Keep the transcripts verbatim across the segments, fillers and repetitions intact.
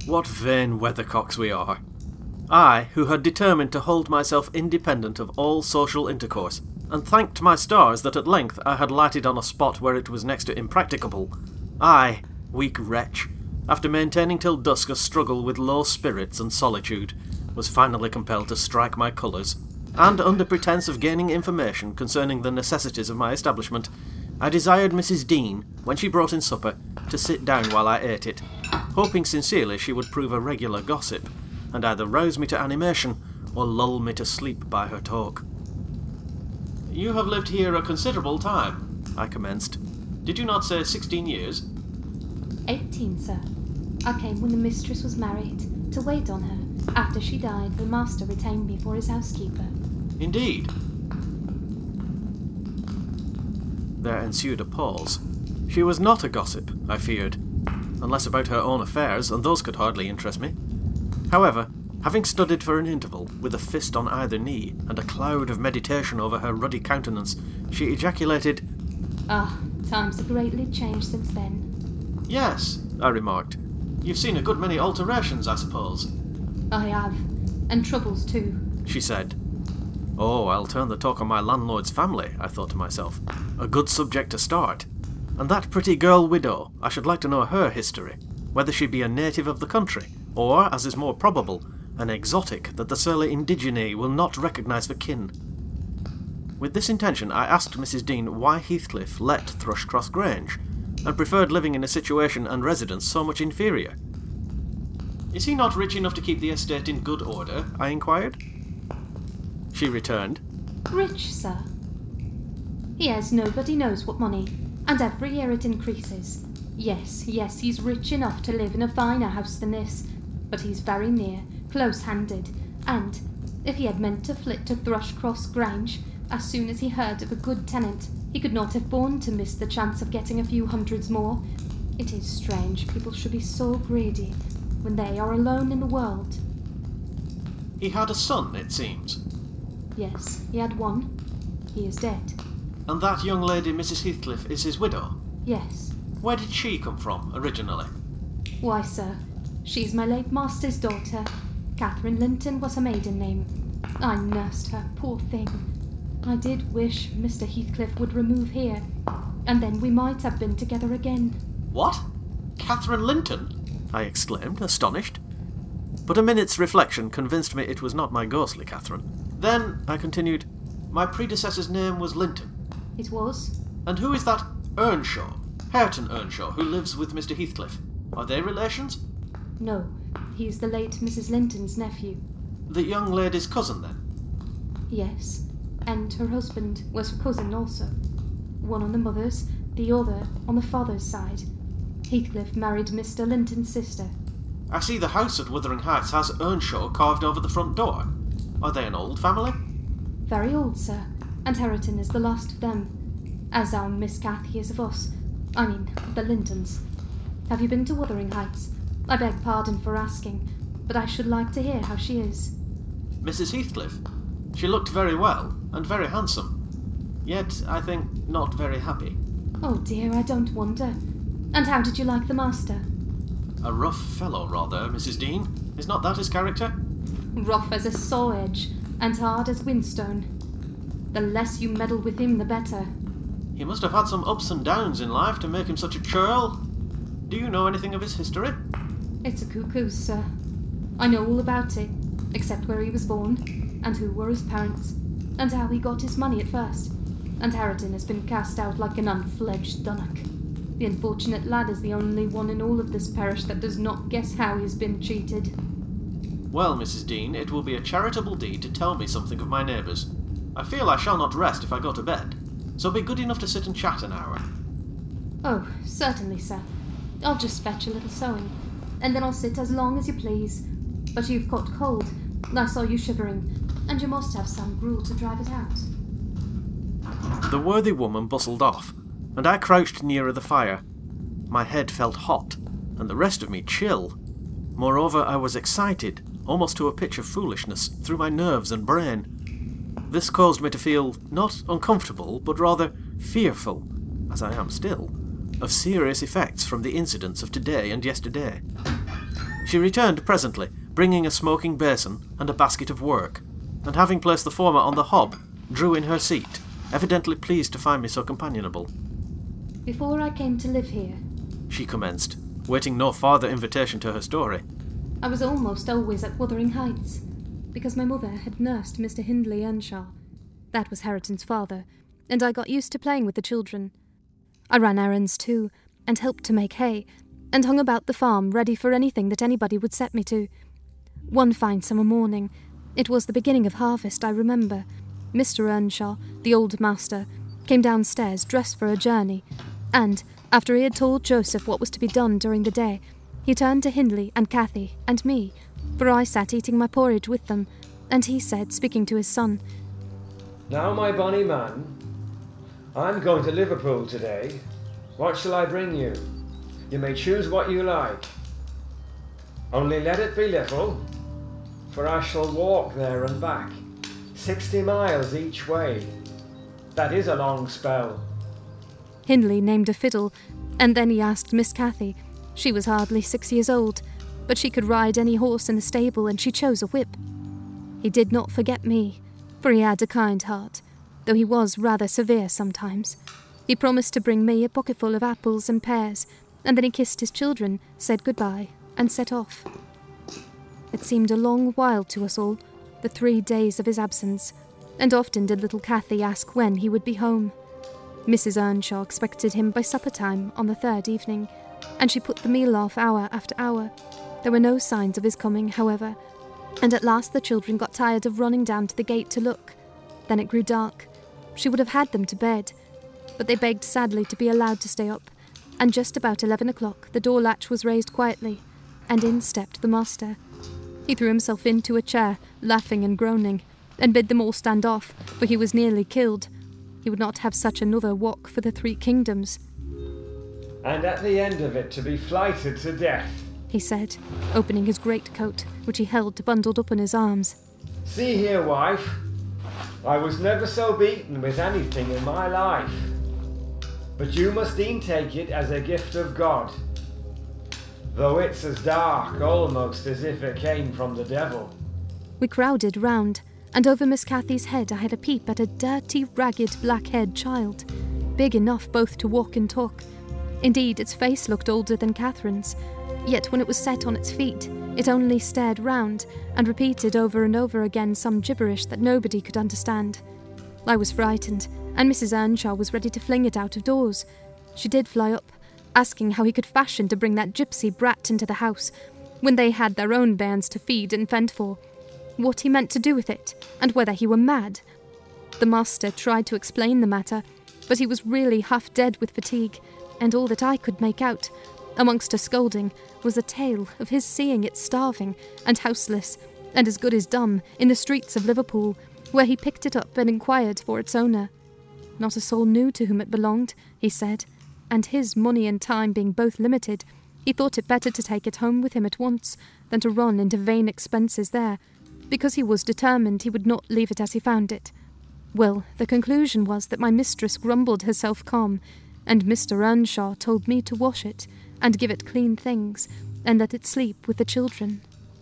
What vain weathercocks we are. I, who had determined to hold myself independent of all social intercourse, and thanked my stars that at length I had lighted on a spot where it was next to impracticable. I, weak wretch, after maintaining till dusk a struggle with low spirits and solitude, was finally compelled to strike my colours, and under pretence of gaining information concerning the necessities of my establishment, I desired Missus Dean, when she brought in supper, to sit down while I ate it, hoping sincerely she would prove a regular gossip, and either rouse me to animation, or lull me to sleep by her talk. "You have lived here a considerable time," I commenced. "Did you not say sixteen years?" Eighteen, sir. I came when the mistress was married, to wait on her. After she died, the master retained me for his housekeeper. Indeed. There ensued a pause. She was not a gossip, I feared, unless about her own affairs, and those could hardly interest me. However, having studied for an interval, with a fist on either knee, and a cloud of meditation over her ruddy countenance, she ejaculated, "Ah, times have greatly changed since then." "Yes," I remarked. "You've seen a good many alterations, I suppose." "I have, and troubles too," she said. Oh, I'll turn the talk on my landlord's family, I thought to myself. A good subject to start. And that pretty girl widow, I should like to know her history, whether she be a native of the country, or, as is more probable, an exotic that the surly indigene will not recognise for kin. With this intention, I asked Missus Dean why Heathcliff let Thrushcross Grange, and preferred living in a situation and residence so much inferior. "Is he not rich enough to keep the estate in good order?" I inquired. She returned, "Rich, sir? He has nobody knows what money, and every year it increases. Yes, yes, he's rich enough to live in a finer house than this, but he's very near, close-handed, and, if he had meant to flit to Thrushcross Grange, as soon as he heard of a good tenant, he could not have borne to miss the chance of getting a few hundreds more. It is strange people should be so greedy, when they are alone in the world." "He had a son, it seems." "Yes, he had one. He is dead." "And that young lady, Missus Heathcliff, is his widow?" "Yes." "Where did she come from, originally?" "Why, sir, she's my late master's daughter. Catherine Linton was her maiden name. I nursed her, poor thing. I did wish Mister Heathcliff would remove here, and then we might have been together again." "What? Catherine Linton?" I exclaimed, astonished. But a minute's reflection convinced me it was not my ghostly Catherine. "Then," I continued, "my predecessor's name was Linton." "It was." "And who is that Earnshaw, Hareton Earnshaw, who lives with Mister Heathcliff? Are they relations?" "No, he's the late Missus Linton's nephew." "The young lady's cousin, then?" "Yes, and her husband was her cousin also. One on the mother's, the other on the father's side. Heathcliff married Mister Linton's sister." "I see the house at Wuthering Heights has Earnshaw carved over the front door. Are they an old family?" "Very old, sir, and Hareton is the last of them, as our Miss Cathy is of us. I mean, the Lintons. Have you been to Wuthering Heights? I beg pardon for asking, but I should like to hear how she is." "Missus Heathcliff? She looked very well, and very handsome. Yet, I think, not very happy." "Oh dear, I don't wonder. And how did you like the master?" "A rough fellow, rather, Missus Dean. Is not that his character?" "Rough as a saw edge, and hard as whinstone. The less you meddle with him, the better." "He must have had some ups and downs in life to make him such a churl. Do you know anything of his history?" "It's a cuckoo's, sir. I know all about it, except where he was born, and who were his parents, and how he got his money at first. And Hareton has been cast out like an unfledged dunnock. The unfortunate lad is the only one in all of this parish that does not guess how he's been cheated." "Well, Missus Dean, it will be a charitable deed to tell me something of my neighbours. I feel I shall not rest if I go to bed, so be good enough to sit and chat an hour." "Oh, certainly, sir. I'll just fetch a little sewing, and then I'll sit as long as you please. But you've caught cold. I saw you shivering, and you must have some gruel to drive it out." The worthy woman bustled off, and I crouched nearer the fire. My head felt hot, and the rest of me chill. Moreover, I was excited, almost to a pitch of foolishness, through my nerves and brain. This caused me to feel not uncomfortable, but rather fearful, as I am still, of serious effects from the incidents of today and yesterday. She returned presently, bringing a smoking basin and a basket of work, and having placed the former on the hob, drew in her seat, evidently pleased to find me so companionable. Before I came to live here, she commenced, waiting no farther invitation to her story. I was almost always at Wuthering Heights, because my mother had nursed Mister Hindley Earnshaw. That was Hareton's father, and I got used to playing with the children. I ran errands too, and helped to make hay, and hung about the farm ready for anything that anybody would set me to. One fine summer morning, it was the beginning of harvest, I remember, Mister Earnshaw, the old master, came downstairs dressed for a journey, and, after he had told Joseph what was to be done during the day, he turned to Hindley and Cathy and me, for I sat eating my porridge with them, and he said, speaking to his son, "Now, my bonny man, I'm going to Liverpool today. What shall I bring you? You may choose what you like. Only let it be little, for I shall walk there and back, sixty miles each way. That is a long spell." Hindley named a fiddle, and then he asked Miss Cathy. She was hardly six years old, but she could ride any horse in the stable, and she chose a whip. He did not forget me, for he had a kind heart, though he was rather severe sometimes. He promised to bring me a pocketful of apples and pears, and then he kissed his children, said goodbye, and set off. It seemed a long while to us all, the three days of his absence, and often did little Cathy ask when he would be home. Missus Earnshaw expected him by supper time on the third evening, and she put the meal off hour after hour. There were no signs of his coming, however, and at last the children got tired of running down to the gate to look. Then it grew dark. She would have had them to bed, but they begged sadly to be allowed to stay up, and just about eleven o'clock the door latch was raised quietly, and in stepped the master. He threw himself into a chair, laughing and groaning, and bid them all stand off, for he was nearly killed. He would not have such another walk for the three kingdoms. "And at the end of it to be flighted to death," he said, opening his greatcoat, which he held bundled up in his arms. "See here, wife, I was never so beaten with anything in my life. But you must e'en take it as a gift of God, though it's as dark almost as if it came from the devil." We crowded round, and over Miss Cathy's head I had a peep at a dirty, ragged, black-haired child, big enough both to walk and talk. Indeed, its face looked older than Catherine's, yet when it was set on its feet, it only stared round, and repeated over and over again some gibberish that nobody could understand. I was frightened, and Missus Earnshaw was ready to fling it out of doors. She did fly up, asking how he could fashion to bring that gypsy brat into the house, when they had their own bairns to feed and fend for, what he meant to do with it, and whether he were mad. The master tried to explain the matter, but he was really half dead with fatigue, and all that I could make out, amongst a scolding, was a tale of his seeing it starving and houseless, and as good as dumb, in the streets of Liverpool, where he picked it up and inquired for its owner. Not a soul knew to whom it belonged, he said, and his money and time being both limited, he thought it better to take it home with him at once than to run into vain expenses there, because he was determined he would not leave it as he found it. Well, the conclusion was that my mistress grumbled herself calm, and Mister Earnshaw told me to wash it, and give it clean things, and let it sleep with the children.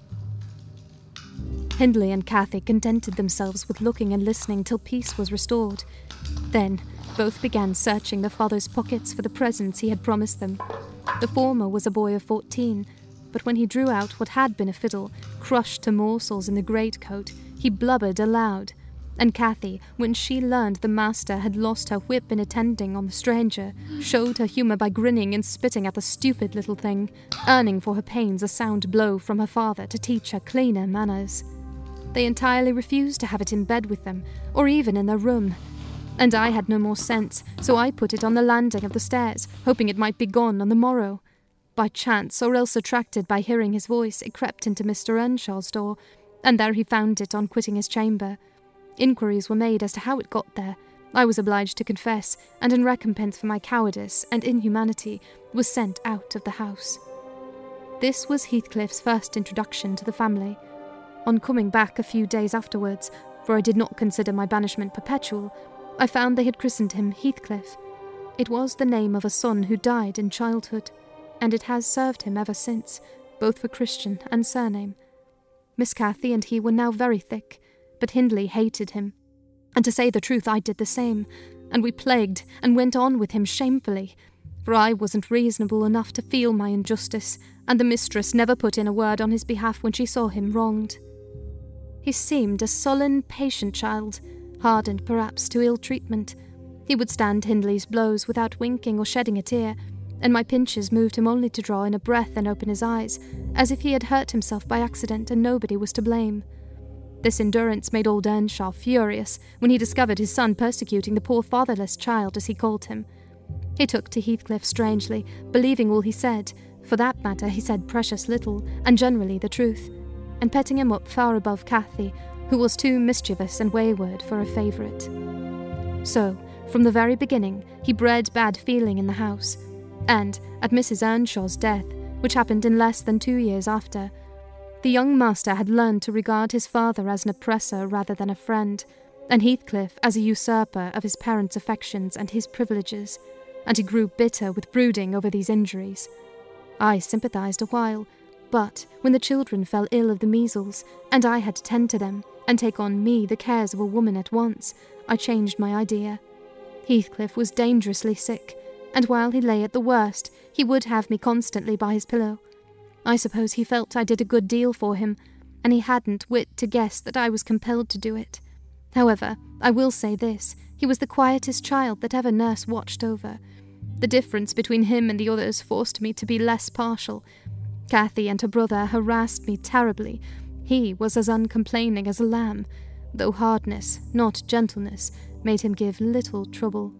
Hindley and Cathy contented themselves with looking and listening till peace was restored. Then both began searching the father's pockets for the presents he had promised them. The former was a boy of fourteen, but when he drew out what had been a fiddle, crushed to morsels in the greatcoat, he blubbered aloud, and Cathy, when she learned the master had lost her whip in attending on the stranger, showed her humour by grinning and spitting at the stupid little thing, earning for her pains a sound blow from her father to teach her cleaner manners. They entirely refused to have it in bed with them, or even in their room, and I had no more sense, so I put it on the landing of the stairs, hoping it might be gone on the morrow. By chance, or else attracted by hearing his voice, it crept into Mister Earnshaw's door, and there he found it on quitting his chamber. Inquiries were made as to how it got there. I was obliged to confess, and in recompense for my cowardice and inhumanity, was sent out of the house. This was Heathcliff's first introduction to the family. On coming back a few days afterwards, for I did not consider my banishment perpetual, I found they had christened him Heathcliff. It was the name of a son who died in childhood, and it has served him ever since, both for Christian and surname. Miss Cathy and he were now very thick, but Hindley hated him. And to say the truth, I did the same, and we plagued and went on with him shamefully, for I wasn't reasonable enough to feel my injustice, and the mistress never put in a word on his behalf when she saw him wronged. He seemed a sullen, patient child, hardened perhaps to ill treatment. He would stand Hindley's blows without winking or shedding a tear, and my pinches moved him only to draw in a breath and open his eyes, as if he had hurt himself by accident and nobody was to blame. This endurance made old Earnshaw furious when he discovered his son persecuting the poor fatherless child, as he called him. He took to Heathcliff strangely, believing all he said. For that matter, he said precious little, and generally the truth, and petting him up far above Cathy, who was too mischievous and wayward for a favourite. So, from the very beginning, he bred bad feeling in the house, and, at Missus Earnshaw's death, which happened in less than two years after, the young master had learned to regard his father as an oppressor rather than a friend, and Heathcliff as a usurper of his parents' affections and his privileges, and he grew bitter with brooding over these injuries. I sympathised a while, but when the children fell ill of the measles, and I had to tend to them, and take on me the cares of a woman at once, I changed my idea. Heathcliff was dangerously sick, and while he lay at the worst, he would have me constantly by his pillow. I suppose he felt I did a good deal for him, and he hadn't wit to guess that I was compelled to do it. However, I will say this, he was the quietest child that ever nurse watched over. The difference between him and the others forced me to be less partial. Cathy and her brother harassed me terribly. He was as uncomplaining as a lamb, though hardness, not gentleness, made him give little trouble.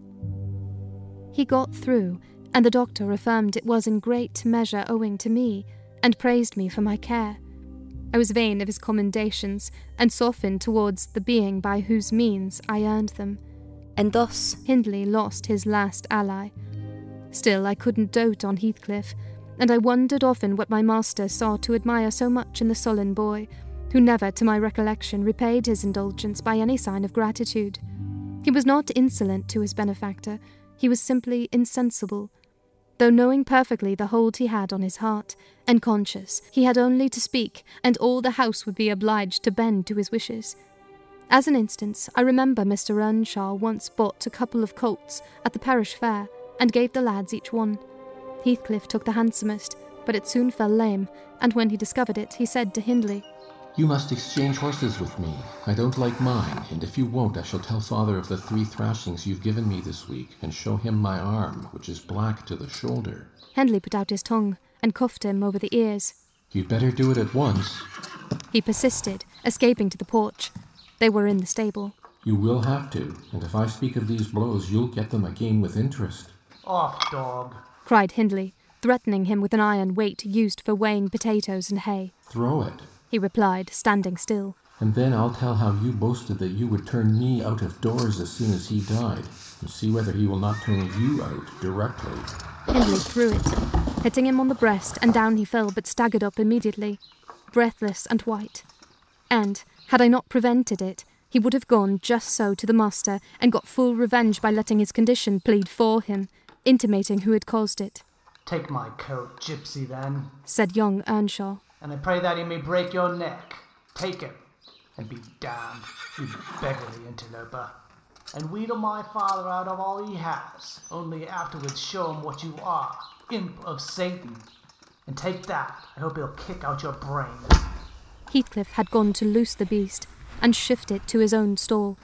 He got through, and the doctor affirmed it was in great measure owing to me, and praised me for my care. I was vain of his commendations, and softened towards the being by whose means I earned them, and thus Hindley lost his last ally. Still, I couldn't dote on Heathcliff, and I wondered often what my master saw to admire so much in the sullen boy, who never, to my recollection, repaid his indulgence by any sign of gratitude. He was not insolent to his benefactor, he was simply insensible, though knowing perfectly the hold he had on his heart, and conscious he had only to speak, and all the house would be obliged to bend to his wishes. As an instance, I remember Mister Earnshaw once bought a couple of colts at the parish fair, and gave the lads each one. Heathcliff took the handsomest, but it soon fell lame, and when he discovered it, he said to Hindley, "You must exchange horses with me. I don't like mine, and if you won't, I shall tell father of the three thrashings you've given me this week, and show him my arm, which is black to the shoulder." Hindley put out his tongue, and cuffed him over the ears. "You'd better do it at once." He persisted, escaping to the porch. They were in the stable. "You will have to, and if I speak of these blows, you'll get them again with interest." "Off, dog," cried Hindley, threatening him with an iron weight used for weighing potatoes and hay. "Throw it," he replied, standing still. "and then I'll tell how you boasted that you would turn me out of doors as soon as he died, and see whether he will not turn you out directly." Hindley threw it, hitting him on the breast, and down he fell, but staggered up immediately, breathless and white. And, had I not prevented it, he would have gone just so to the master, and got full revenge by letting his condition plead for him, intimating who had caused it. "Take my coat, gypsy, then, said young Earnshaw. and I pray that he may break your neck. Take it, and be damned, you beggarly interloper, and wheedle my father out of all he has, only afterwards show him what you are, imp of Satan. And take that, I hope he'll kick out your brains." Heathcliff had gone to loose the beast, and shift it to his own stall.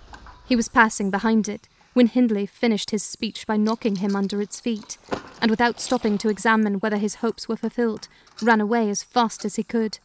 He was passing behind it, when Hindley finished his speech by knocking him under its feet, and without stopping to examine whether his hopes were fulfilled, ran away as fast as he could.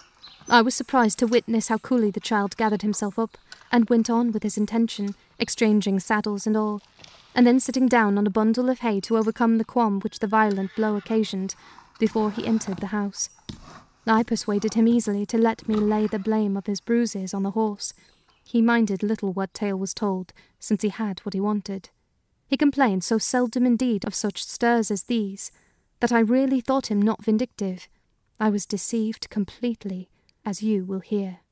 I was surprised to witness how coolly the child gathered himself up, and went on with his intention, exchanging saddles and all, and then sitting down on a bundle of hay to overcome the qualm which the violent blow occasioned, before he entered the house. I persuaded him easily to let me lay the blame of his bruises on the horse. He minded little what tale was told, since he had what he wanted. He complained so seldom indeed of such stirs as these, that I really thought him not vindictive. I was deceived completely, as you will hear.